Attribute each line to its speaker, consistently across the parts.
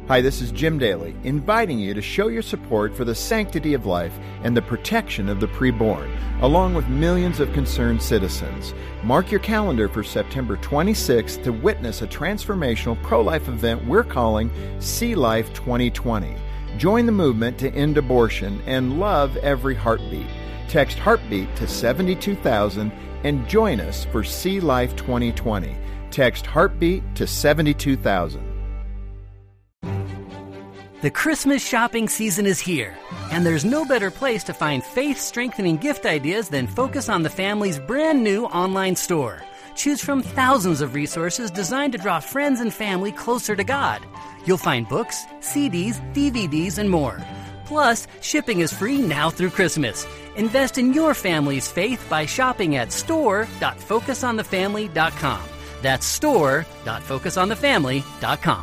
Speaker 1: Hi, this is Jim Daly, inviting you to show your support for the sanctity of life and the protection of the preborn, along with millions of concerned citizens. Mark your calendar for September 26th to witness a transformational pro-life event we're calling See Life 2020. Join the movement to end abortion and love every heartbeat. Text heartbeat to 72,000 and join us for See Life 2020. Text heartbeat to 72,000.
Speaker 2: The Christmas shopping season is here, and there's no better place to find faith-strengthening gift ideas than Focus on the Family's brand new online store. Choose from thousands of resources designed to draw friends and family closer to God. You'll find books, CDs, DVDs, and more. Plus, shipping is free now through Christmas. Invest in your family's faith by shopping at store.focusonthefamily.com. That's store.focusonthefamily.com.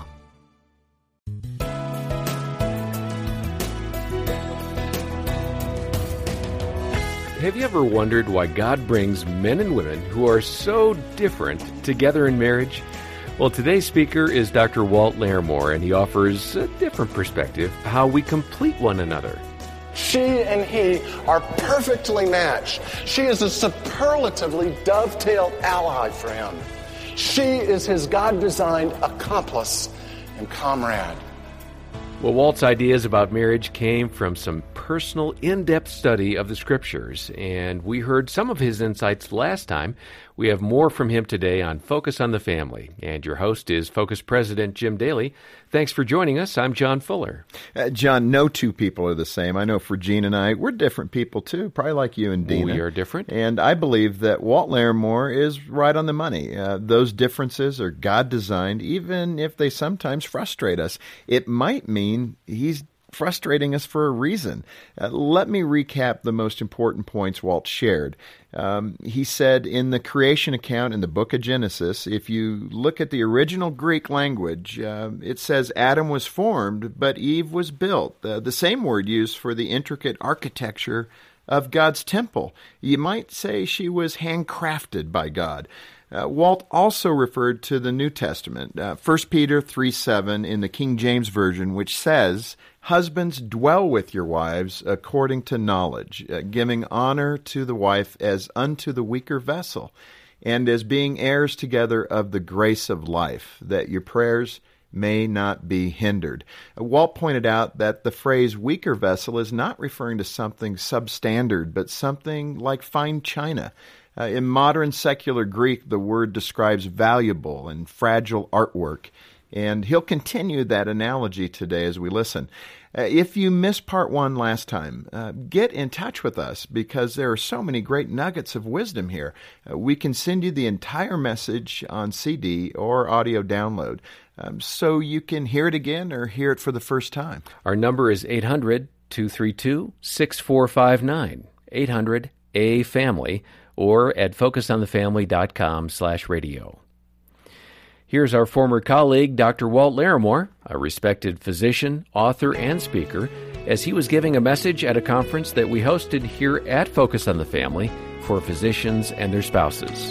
Speaker 3: Have you ever wondered why God brings men and women who are so different together in marriage? Well, today's speaker is Dr. Walt Larimore, and he offers a different perspective, how we complete one another.
Speaker 4: She and he are perfectly matched. She is a superlatively dovetailed ally for him. She is his God-designed accomplice and comrade.
Speaker 3: Well, Walt's ideas about marriage came from some personal, in-depth study of the Scriptures, and we heard some of his insights last time. We have more from him today on Focus on the Family, and your host is Focus President Jim Daly. Thanks for joining us. I'm John Fuller.
Speaker 1: John, no two people are the same. I know for Gene and I, we're different people too, probably like you and Dina.
Speaker 3: We are different.
Speaker 1: And I believe that Walt Larimore is right on the money. Those differences are God-designed, even if they sometimes frustrate us. It might mean he's frustrating us for a reason. Let me recap the most important points Walt shared. He said in the creation account in the book of Genesis, if you look at the original Greek language, it says Adam was formed, but Eve was built. The same word used for the intricate architecture of God's temple. You might say she was handcrafted by God. Walt also referred to the New Testament, 1 Peter 3:7 in the King James Version, which says, "Husbands, dwell with your wives according to knowledge, giving honor to the wife as unto the weaker vessel, and as being heirs together of the grace of life, that your prayers may not be hindered." Walt pointed out that the phrase weaker vessel is not referring to something substandard, but something like fine china. In modern secular Greek, the word describes valuable and fragile artwork, and he'll continue that analogy today as we listen. If you missed part one last time, get in touch with us because there are so many great nuggets of wisdom here. We can send you the entire message on CD or audio download so you can hear it again or hear it for the first time.
Speaker 3: Our number is 800-232-6459, 800-A-FAMILY, or at focusonthefamily.com/radio. Here's our former colleague, Dr. Walt Larimore, a respected physician, author, and speaker, as he was giving a message at a conference that we hosted here at Focus on the Family for physicians and their spouses.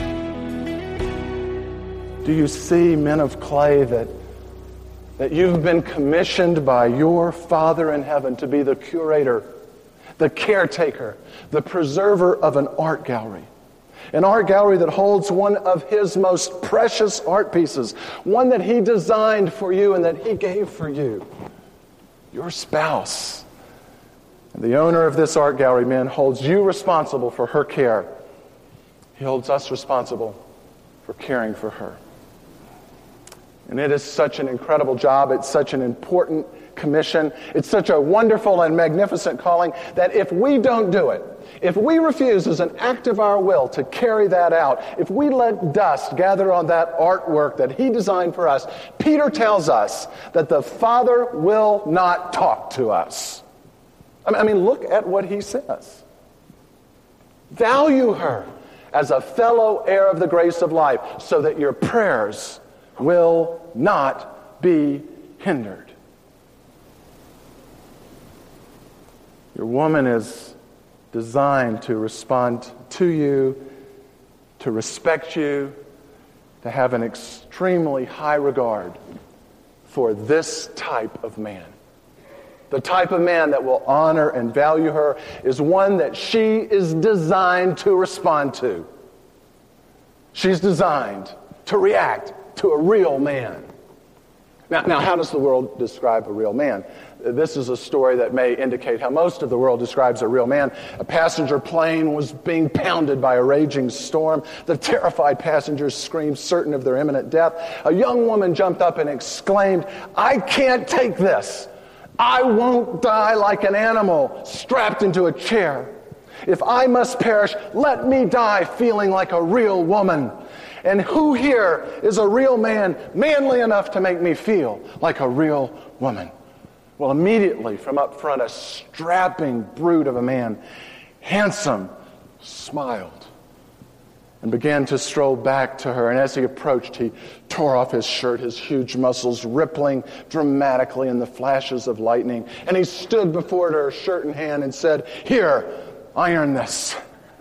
Speaker 4: Do you see, men of clay, that you've been commissioned by your Father in heaven to be the curator, the caretaker, the preserver of an art gallery? An art gallery that holds one of his most precious art pieces, one that he designed for you and that he gave for you, your spouse. And the owner of this art gallery, men, holds you responsible for her care. He holds us responsible for caring for her. And it is such an incredible job. It's such an important commission. It's such a wonderful and magnificent calling that if we don't do it, if we refuse as an act of our will to carry that out, if we let dust gather on that artwork that he designed for us, Peter tells us that the Father will not talk to us. I mean, look at what he says. Value her as a fellow heir of the grace of life so that your prayers will not be hindered. Your woman is designed to respond to you, to respect you, to have an extremely high regard for this type of man. The type of man that will honor and value her is one that she is designed to respond to. She's designed to react to a real man. Now, how does the world describe a real man? This is a story that may indicate how most of the world describes a real man. A passenger plane was being pounded by a raging storm. The terrified passengers screamed, certain of their imminent death. A young woman jumped up and exclaimed, "I can't take this. I won't die like an animal strapped into a chair. If I must perish, let me die feeling like a real woman. And who here is a real man, manly enough to make me feel like a real woman?" Well, immediately from up front, a strapping brute of a man, handsome, smiled and began to stroll back to her. And as he approached, he tore off his shirt, his huge muscles rippling dramatically in the flashes of lightning. And he stood before her, shirt in hand, and said, "Here, iron this."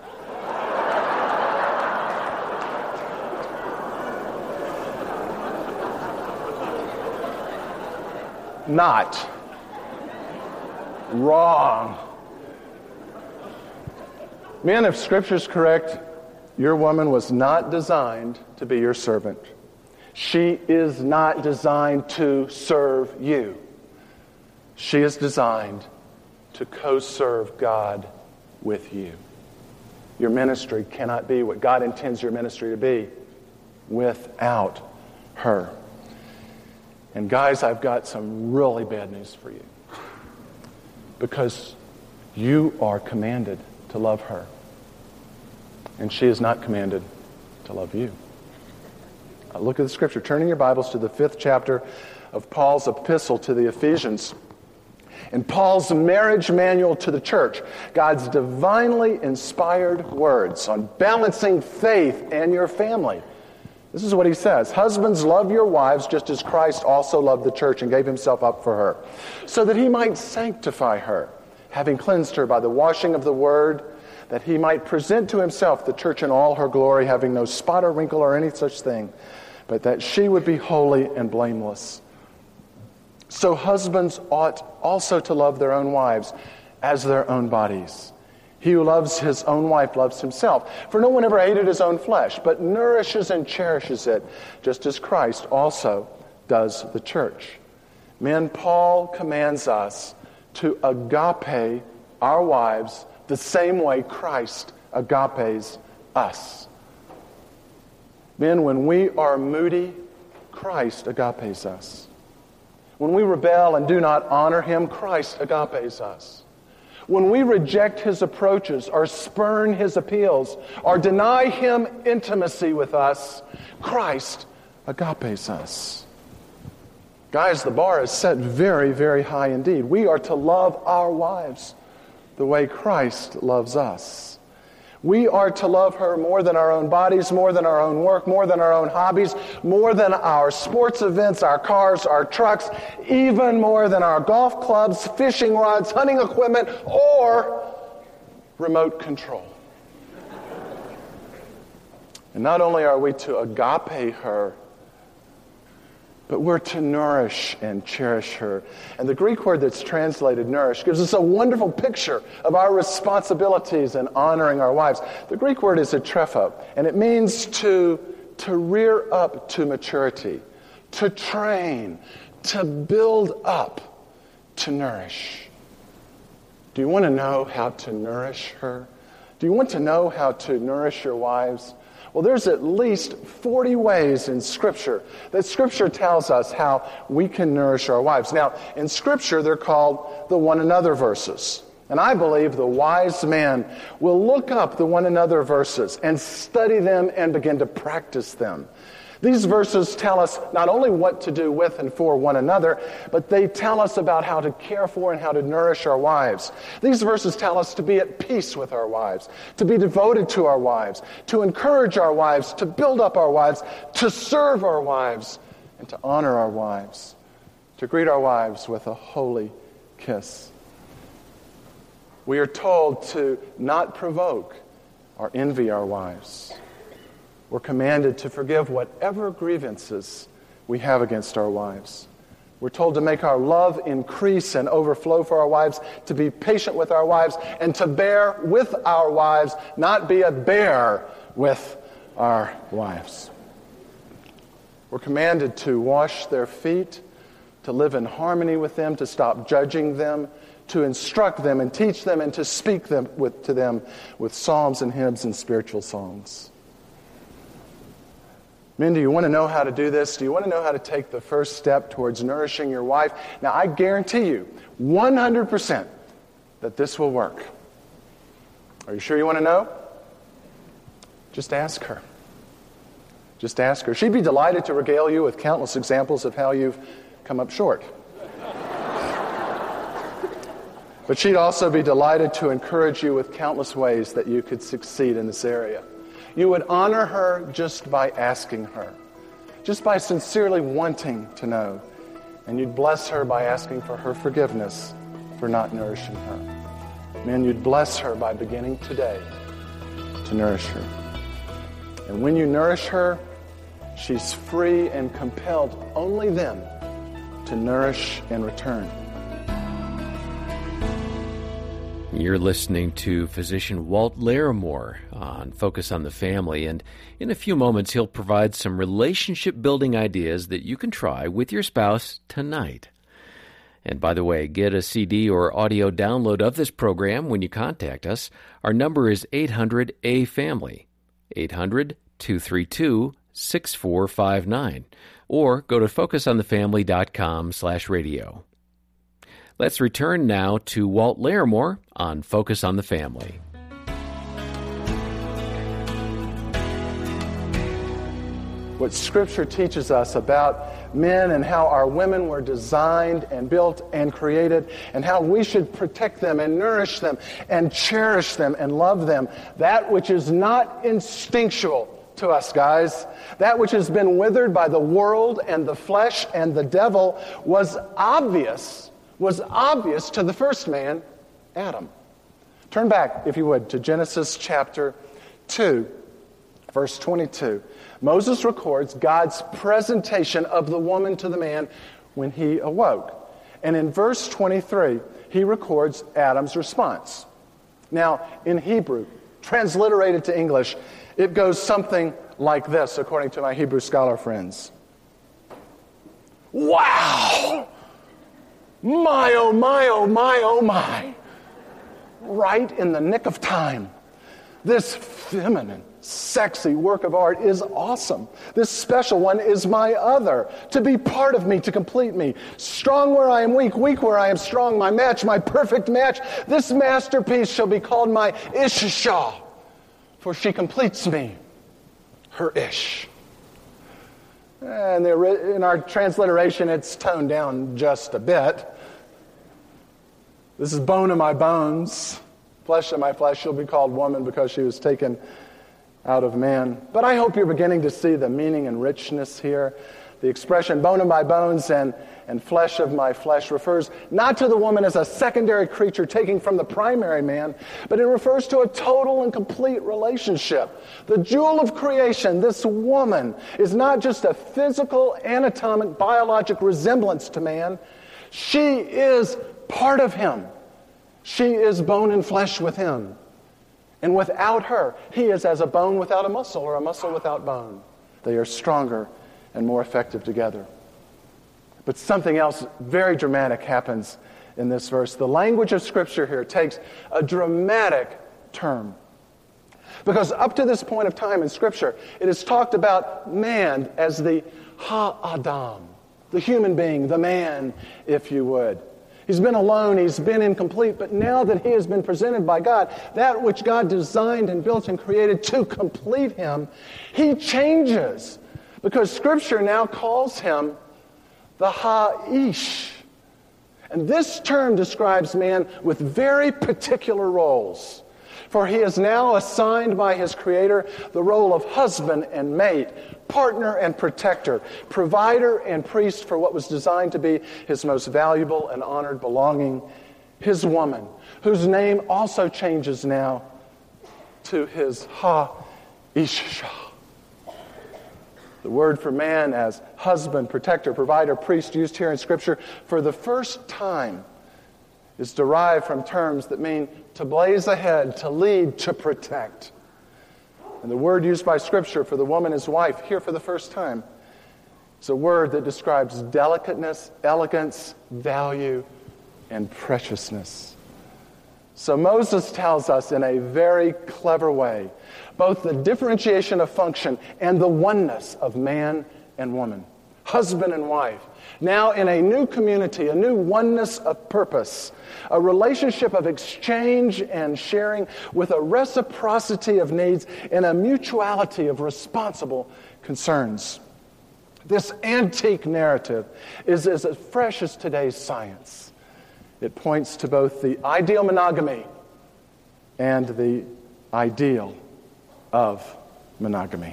Speaker 4: Not. Wrong. Men, if Scripture's correct, your woman was not designed to be your servant. She is not designed to serve you. She is designed to co-serve God with you. Your ministry cannot be what God intends your ministry to be without her. And guys, I've got some really bad news for you. Because you are commanded to love her. And she is not commanded to love you. Look at the Scripture. Turning your Bibles to the 5th chapter of Paul's epistle to the Ephesians. In Paul's marriage manual to the church, God's divinely inspired words on balancing faith and your family. This is what he says. "Husbands, love your wives just as Christ also loved the church and gave himself up for her, so that he might sanctify her, having cleansed her by the washing of the word, that he might present to himself the church in all her glory, having no spot or wrinkle or any such thing, but that she would be holy and blameless. So husbands ought also to love their own wives as their own bodies. He who loves his own wife loves himself. For no one ever hated his own flesh, but nourishes and cherishes it, just as Christ also does the church." Men, Paul commands us to agape our wives the same way Christ agapes us. Men, when we are moody, Christ agapes us. When we rebel and do not honor him, Christ agapes us. When we reject his approaches or spurn his appeals or deny him intimacy with us, Christ agapes us. Guys, the bar is set very, very high indeed. We are to love our wives the way Christ loves us. We are to love her more than our own bodies, more than our own work, more than our own hobbies, more than our sports events, our cars, our trucks, even more than our golf clubs, fishing rods, hunting equipment, or remote control. And not only are we to agape her, but we're to nourish and cherish her. And the Greek word that's translated nourish gives us a wonderful picture of our responsibilities in honoring our wives. The Greek word is atrepho, and it means to rear up to maturity, to train, to build up, to nourish. Do you want to know how to nourish her? Do you want to know how to nourish your wives? Well, there's at least 40 ways in Scripture that Scripture tells us how we can nourish our wives. Now, in Scripture, they're called the one another verses. And I believe the wise man will look up the one another verses and study them and begin to practice them. These verses tell us not only what to do with and for one another, but they tell us about how to care for and how to nourish our wives. These verses tell us to be at peace with our wives, to be devoted to our wives, to encourage our wives, to build up our wives, to serve our wives, and to honor our wives, to greet our wives with a holy kiss. We are told to not provoke or envy our wives. We're commanded to forgive whatever grievances we have against our wives. We're told to make our love increase and overflow for our wives, to be patient with our wives, and to bear with our wives, not be a bear with our wives. We're commanded to wash their feet, to live in harmony with them, to stop judging them, to instruct them and teach them, and to speak to them with psalms and hymns and spiritual songs. Men, do you want to know how to do this? Do you want to know how to take the first step towards nourishing your wife? Now, I guarantee you 100% that this will work. Are you sure you want to know? Just ask her. Just ask her. She'd be delighted to regale you with countless examples of how you've come up short. But she'd also be delighted to encourage you with countless ways that you could succeed in this area. You would honor her just by asking her, just by sincerely wanting to know. And you'd bless her by asking for her forgiveness for not nourishing her. Men, you'd bless her by beginning today to nourish her. And when you nourish her, she's free and compelled only then to nourish in return.
Speaker 3: You're listening to physician Walt Larimore on Focus on the Family, and in a few moments he'll provide some relationship-building ideas that you can try with your spouse tonight. And by the way, get a CD or audio download of this program when you contact us. Our number is 800-A-FAMILY, 800-232-6459, or go to focusonthefamily.com/radio. Let's return now to Walt Larimore on Focus on the Family.
Speaker 4: What Scripture teaches us about men and how our women were designed and built and created, and how we should protect them and nourish them and cherish them and love them. That which is not instinctual to us, guys, that which has been withered by the world and the flesh and the devil was obvious to the first man, Adam. Turn back, if you would, to Genesis chapter 2, verse 22. Moses records God's presentation of the woman to the man when he awoke. And in verse 23, he records Adam's response. Now, in Hebrew, transliterated to English, it goes something like this, according to my Hebrew scholar friends. Wow! My, oh my, oh my, oh my. Right in the nick of time. This feminine, sexy work of art is awesome. This special one is my other, to be part of me, to complete me. Strong where I am weak, weak where I am strong, my match, my perfect match. This masterpiece shall be called my Isha, for she completes me, her Ish. And in our transliteration, it's toned down just a bit. This is bone of my bones, flesh of my flesh. She'll be called woman because she was taken out of man. But I hope you're beginning to see the meaning and richness here. The expression bone of my bones and flesh of my flesh refers not to the woman as a secondary creature taking from the primary man, but it refers to a total and complete relationship. The jewel of creation, this woman, is not just a physical, anatomic, biologic resemblance to man. She is part of him. She is bone and flesh with him. And without her, he is as a bone without a muscle or a muscle without bone. They are stronger and more effective together. But something else very dramatic happens in this verse. The language of Scripture here takes a dramatic turn. Because up to this point of time in Scripture, it is talked about man as the Ha-Adam, the human being, the man, if you would. He's been alone, he's been incomplete, but now that he has been presented by God, that which God designed and built and created to complete him, he changes. Because Scripture now calls him the Ha-Ish. And this term describes man with very particular roles. For he is now assigned by his Creator the role of husband and mate, partner and protector, provider and priest for what was designed to be his most valuable and honored belonging, his woman, whose name also changes now to his Ha-Isha. The word for man as husband, protector, provider, priest used here in Scripture for the first time is derived from terms that mean to blaze ahead, to lead, to protect. And the word used by Scripture for the woman as wife here for the first time is a word that describes delicateness, elegance, value, and preciousness. So Moses tells us in a very clever way both the differentiation of function and the oneness of man and woman, husband and wife, now in a new community, a new oneness of purpose, a relationship of exchange and sharing with a reciprocity of needs and a mutuality of responsible concerns. This antique narrative is as fresh as today's science. It points to both the ideal monogamy and the ideal of monogamy.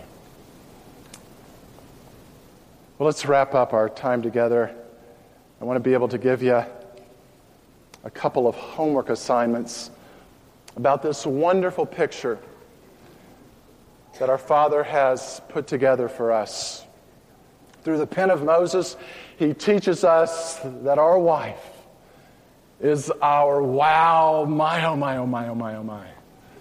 Speaker 4: Well, let's wrap up our time together. I want to be able to give you a couple of homework assignments about this wonderful picture that our Father has put together for us. Through the pen of Moses, he teaches us that our wife is our wow, my, oh my, oh my, oh my, oh my.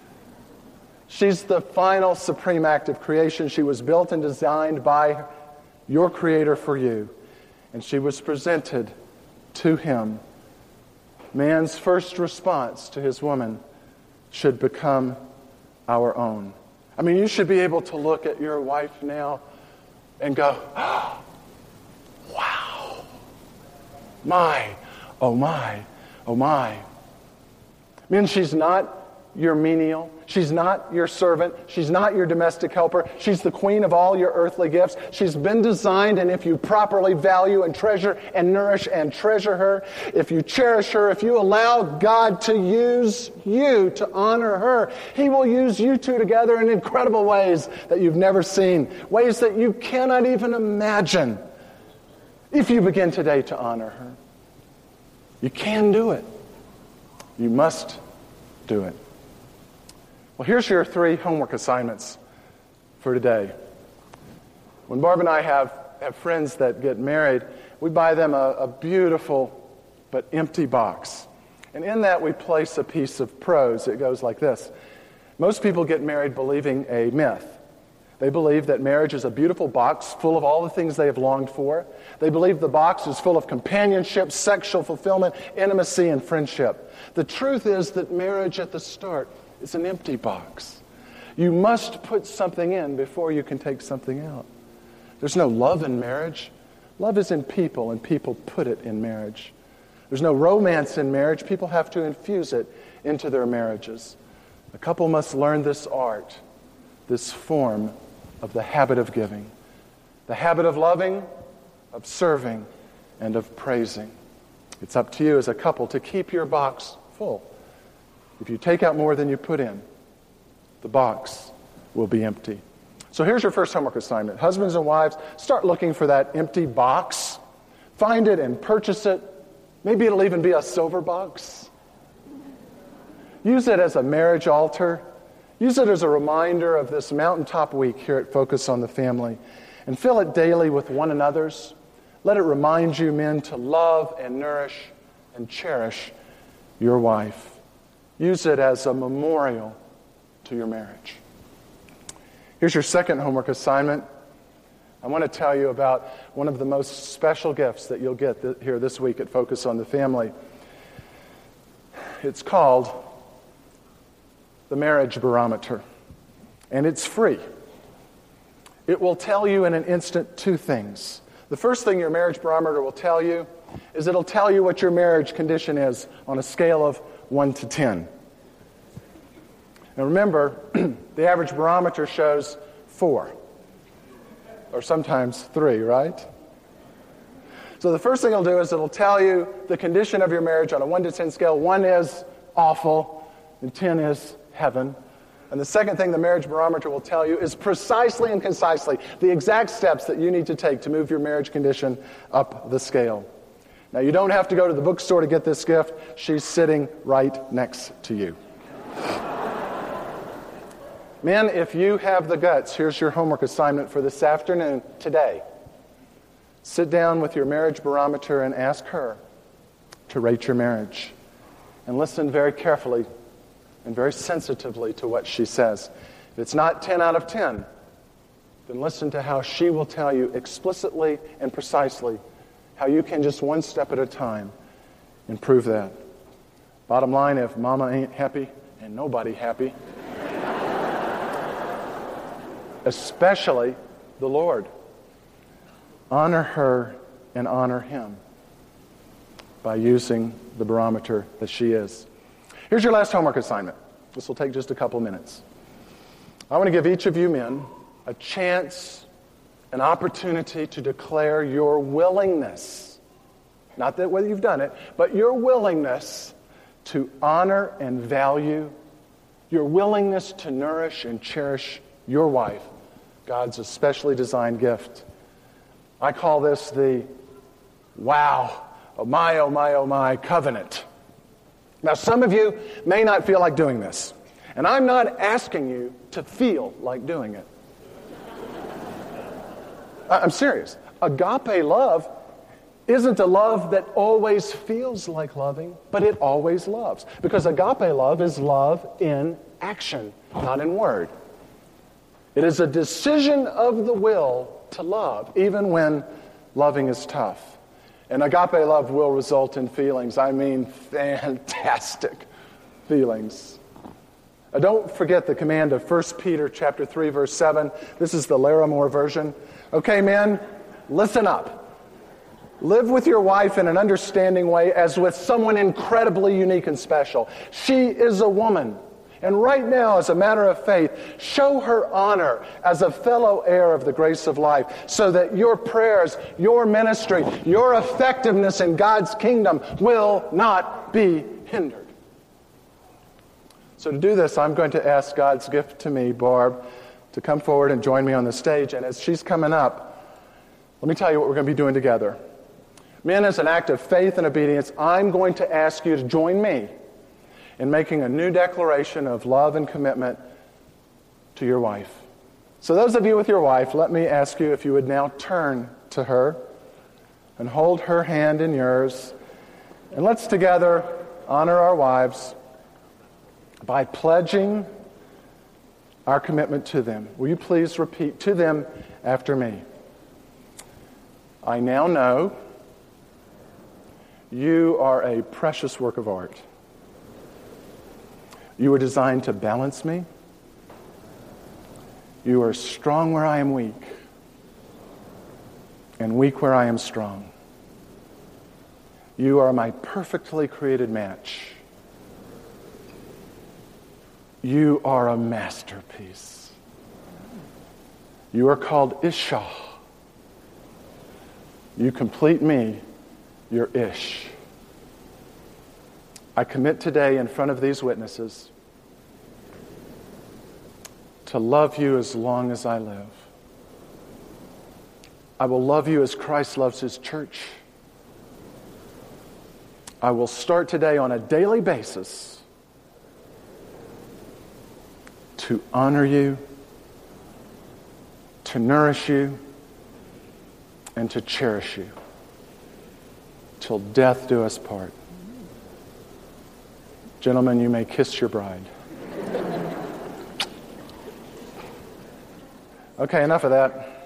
Speaker 4: She's the final supreme act of creation. She was built and designed by your Creator for you. And she was presented to him. Man's first response to his woman should become our own. I mean, you should be able to look at your wife now and go, oh, wow, my, oh my, oh my. I mean, she's not your menial. She's not your servant. She's not your domestic helper. She's the queen of all your earthly gifts. She's been designed, and if you properly value and treasure and nourish and treasure her, if you cherish her, if you allow God to use you to honor her, he will use you two together in incredible ways that you've never seen, ways that you cannot even imagine if you begin today to honor her. You can do it. You must do it. Well, here's your 3 homework assignments for today. When Barb and I have friends that get married, we buy them a beautiful but empty box. And in that we place a piece of prose. It goes like this. Most people get married believing a myth. They believe that marriage is a beautiful box full of all the things they have longed for. They believe the box is full of companionship, sexual fulfillment, intimacy, and friendship. The truth is that marriage at the start is an empty box. You must put something in before you can take something out. There's no love in marriage. Love is in people, and people put it in marriage. There's no romance in marriage. People have to infuse it into their marriages. A couple must learn this art, this form of the habit of giving, the habit of loving, of serving, and of praising. It's up to you as a couple to keep your box full. If you take out more than you put in, the box will be empty. So here's your first homework assignment. Husbands and wives, start looking for that empty box. Find it and purchase it. Maybe it'll even be a silver box. Use it as a marriage altar. Use it as a reminder of this mountaintop week here at Focus on the Family. And fill it daily with one another's. Let it remind you, men, to love and nourish and cherish your wife. Use it as a memorial to your marriage. Here's your second homework assignment. I want to tell you about one of the most special gifts that you'll get here this week at Focus on the Family. It's called the Marriage Barometer, and it's free. It will tell you in an instant 2 things. The first thing your marriage barometer will tell you is it'll tell you what your marriage condition is on a scale of 1 to 10. Now remember, the average barometer shows 4, or sometimes 3, right? So the first thing it'll do is it'll tell you the condition of your marriage on a 1 to 10 scale. 1 is awful, and 10 is heaven. And the second thing the marriage barometer will tell you is precisely and concisely the exact steps that you need to take to move your marriage condition up the scale. Now, you don't have to go to the bookstore to get this gift. She's sitting right next to you. Men, if you have the guts, here's your homework assignment for this afternoon, today. Sit down with your marriage barometer and ask her to rate your marriage. And listen very carefully and very sensitively to what she says. If it's not 10 out of 10, then listen to how she will tell you explicitly and precisely how you can just one step at a time improve that. Bottom line, if mama ain't happy, and nobody happy, especially the Lord, honor her and honor him by using the barometer that she is. Here's your last homework assignment. This will take just a couple minutes. I want to give each of you men a chance, an opportunity to declare your willingness, not that whether you've done it, but your willingness to honor and value, your willingness to nourish and cherish your wife, God's especially designed gift. I call this the wow, oh my covenant. Now, some of you may not feel like doing this, and I'm not asking you to feel like doing it. I'm serious. Agape love isn't a love that always feels like loving, but it always loves. Because agape love is love in action, not in word. It is a decision of the will to love, even when loving is tough. And agape love will result in feelings. I mean, fantastic feelings. Don't forget the command of 1 Peter chapter 3, verse 7. This is the Larimore version. Okay, men, listen up. Live with your wife in an understanding way as with someone incredibly unique and special. She is a woman. And right now, as a matter of faith, show her honor as a fellow heir of the grace of life so that your prayers, your ministry, your effectiveness in God's kingdom will not be hindered. So to do this, I'm going to ask God's gift to me, Barb, to come forward and join me on the stage. And as she's coming up, let me tell you what we're going to be doing together. Men, as an act of faith and obedience, I'm going to ask you to join me in making a new declaration of love and commitment to your wife. So those of you with your wife, let me ask you if you would now turn to her and hold her hand in yours. And let's together honor our wives by pledging our commitment to them. Will you please repeat to them after me? I now know you are a precious work of art. You were designed to balance me. You are strong where I am weak, and weak where I am strong. You are my perfectly created match. You are a masterpiece. You are called Isha. You complete me, your Ish. I commit today in front of these witnesses to love you as long as I live. I will love you as Christ loves his church. I will start today on a daily basis to honor you, to nourish you, and to cherish you till death do us part. Gentlemen, you may kiss your bride. Okay, enough of that.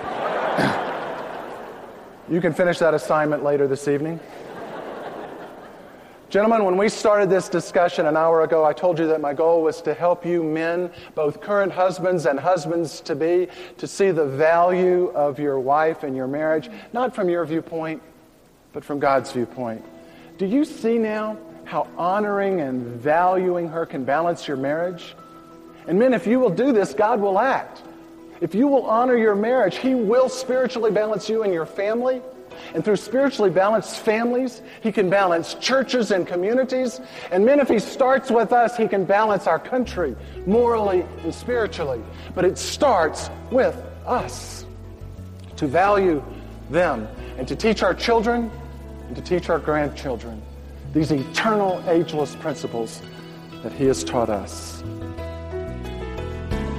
Speaker 4: You can finish that assignment later this evening. Gentlemen, when we started this discussion an hour ago, I told you that my goal was to help you men, both current husbands and husbands-to-be, to see the value of your wife and your marriage, not from your viewpoint, but from God's viewpoint. Do you see now how honoring and valuing her can balance your marriage? And men, if you will do this, God will act. If you will honor your marriage, he will spiritually balance you and your family. And through spiritually balanced families, he can balance churches and communities. And men, if he starts with us, he can balance our country morally and spiritually. But it starts with us. To value them and to teach our children and to teach our grandchildren these eternal, ageless principles that he has taught us.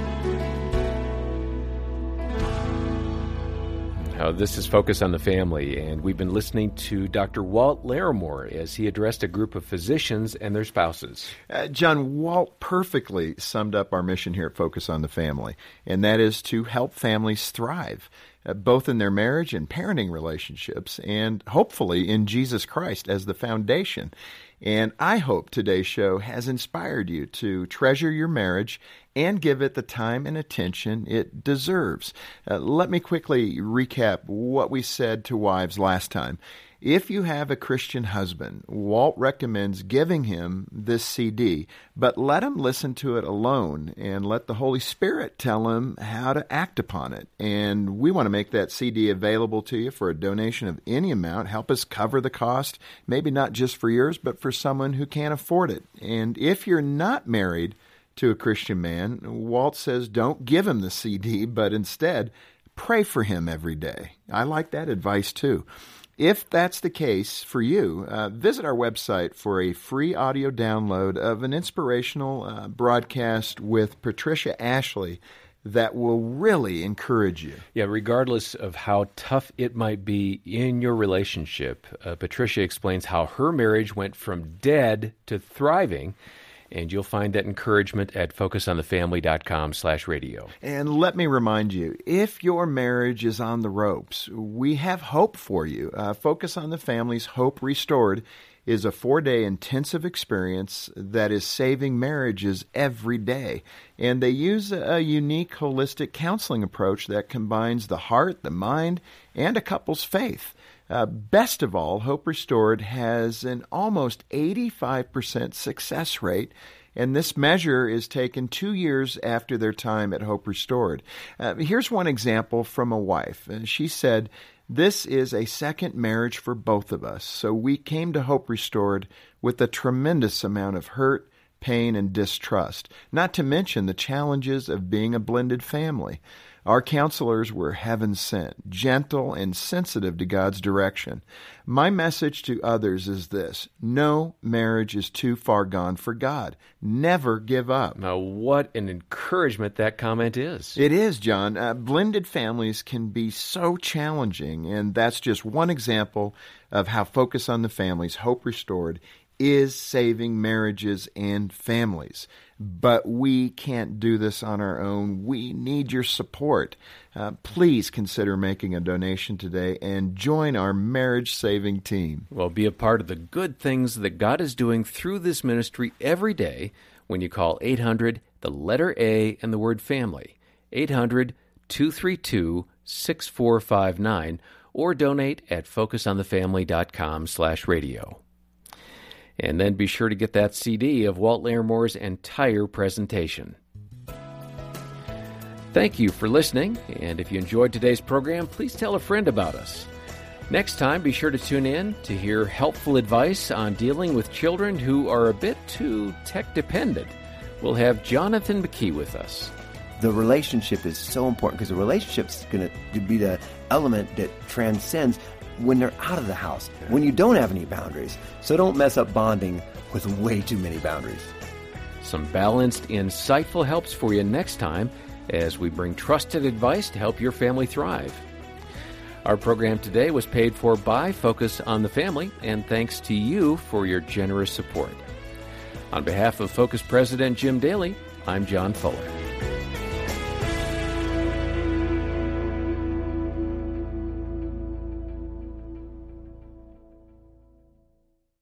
Speaker 3: This is Focus on the Family, and we've been listening to Dr. Walt Larimore as he addressed a group of physicians and their spouses.
Speaker 1: John, Walt perfectly summed up our mission here at Focus on the Family, and that is to help families thrive, both in their marriage and parenting relationships, and hopefully in Jesus Christ as the foundation. And I hope today's show has inspired you to treasure your marriage and give it the time and attention it deserves. Let me quickly recap what we said to wives last time. If you have a Christian husband, Walt recommends giving him this CD, but let him listen to it alone and let the Holy Spirit tell him how to act upon it. And we want to make that CD available to you for a donation of any amount. Help us cover the cost, maybe not just for yours, but for someone who can't afford it. And if you're not married to a Christian man, Walt says don't give him the CD, but instead pray for him every day. I like that advice too. If that's the case for you, visit our website for a free audio download of an inspirational broadcast with Patricia Ashley that will really encourage you.
Speaker 3: Yeah, regardless of how tough it might be in your relationship, Patricia explains how her marriage went from dead to thriving. And you'll find that encouragement at focusonthefamily.com/radio.
Speaker 1: And let me remind you, if your marriage is on the ropes, we have hope for you. Focus on the Family's Hope Restored is a 4-day intensive experience that is saving marriages every day. And they use a unique holistic counseling approach that combines the heart, the mind, and a couple's faith. Best of all, Hope Restored has an almost 85% success rate, and this measure is taken 2 years after their time at Hope Restored. Here's one example from a wife. She said, "This is a second marriage for both of us, so we came to Hope Restored with a tremendous amount of hurt, pain, and distrust, not to mention the challenges of being a blended family. Our counselors were heaven sent, gentle and sensitive to God's direction. My message to others is this: no marriage is too far gone for God. Never give up."
Speaker 3: Now, what an encouragement that comment is.
Speaker 1: It is, John. Blended families can be so challenging, and that's just one example of how Focus on the Family's Hope Restored is saving marriages and families. But we can't do this on our own. We need your support. Please consider making a donation today and join our marriage-saving team.
Speaker 3: Well, be a part of the good things that God is doing through this ministry every day when you call 800, the letter A, and the word family, 800-232-6459, or donate at focusonthefamily.com/radio. And then be sure to get that CD of Walt Larimore's entire presentation. Thank you for listening, and if you enjoyed today's program, please tell a friend about us. Next time, be sure to tune in to hear helpful advice on dealing with children who are a bit too tech-dependent. We'll have Jonathan McKee with us.
Speaker 5: The relationship is so important because the relationship's going to be the element that transcends when they're out of the house, when you don't have any boundaries. So don't mess up bonding with way too many boundaries.
Speaker 3: Some balanced, insightful helps for you next time as we bring trusted advice to help your family thrive. Our program today was paid for by Focus on the Family, and thanks to you for your generous support. On behalf of Focus President Jim Daly, I'm John Fuller.